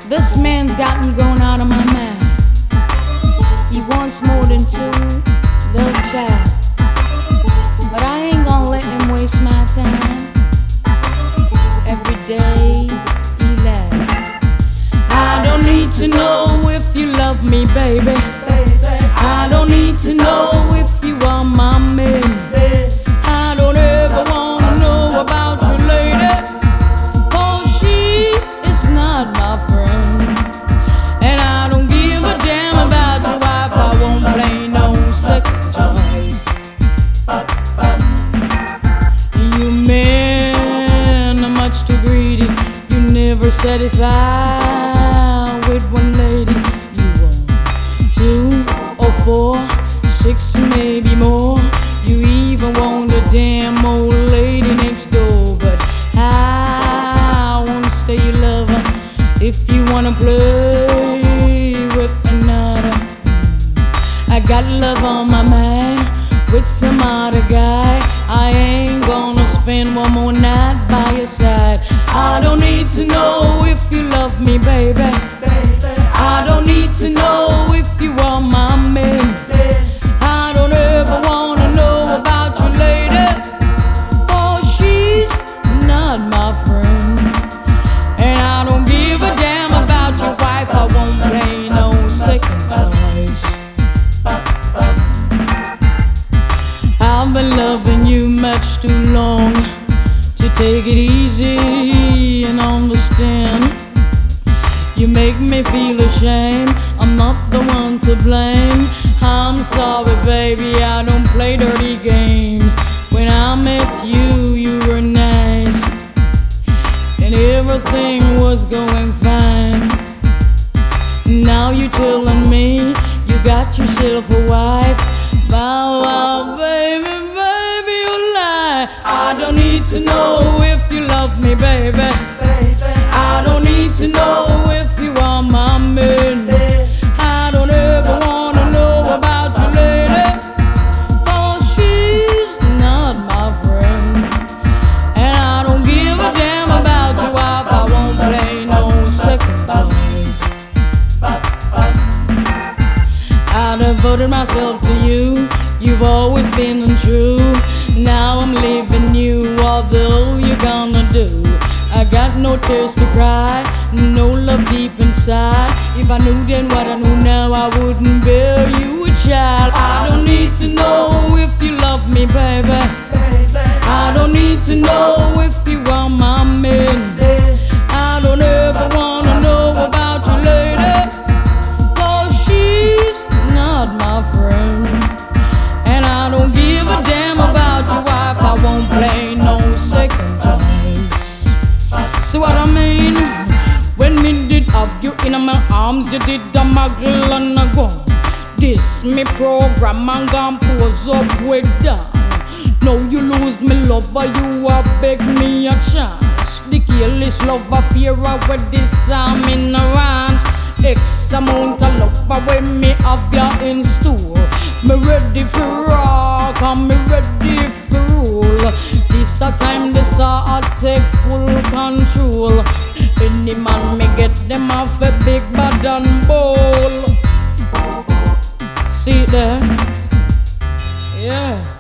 This man's got me going out of my mind. He wants more than two, little child. But I ain't gonna let him waste my time. Every day he lies. I don't need to know if you love me, baby. I don't need to know if you are my man. I don't ever wanna know about you, lady, 'cause she is not my friend. And I don't give a damn about your wife. I won't play no second choice. You men are much too greedy. You never satisfied with one lady. You want 2 or 4, 6, maybe more. You even want a damn old lady next door. But I wanna stay your lover if you wanna play with another. I got love on my mind with some other guy. I ain't gonna spend one more night by your side. I don't need to know if you love me, baby. I don't need to know if you are my man. I don't ever wanna know about you, lady, 'cause she's not my friend. And I don't give a damn about your wife. I won't play no second choice. I've been loving you much too long to take it easy and understand. You make me feel ashamed. I'm not the one to blame. I'm sorry, baby, I don't play dirty games. When I met you, you were nice, and everything was going fine. Now you're telling me you got yourself a wife. Wow, baby, baby, you lie. I don't need to know if you love me, baby. I don't need to know if you are my man. I don't ever wanna know about you, lady, 'cause she's not my friend. And I don't give a damn about your wife. I won't play no second choice. I devoted myself to you. You've always been untrue. Now I'm leaving you. What the hell you gonna do? I got no tears to cry, no love deep inside. If I knew then what I know now, I wouldn't bear you a child. I don't need to know if you love me, baby. I don't need to know if you are my man. I don't ever wanna know about you, lady, 'cause she's not my friend. And I don't give a damn about your wife. I won't play no second choice. See what I mean? When me did have you in my arms, you did a muggle and a gun. This me program and gon' pose up with down. Now you lose me lover, you a beg me a chance. The careless lover fear with this I'm in a ranch. X amount of love when me have ya in store. Me ready for rock and me ready for rule. This a time this I take full control. Any man me get them off a big bad and bowl. See there? Yeah.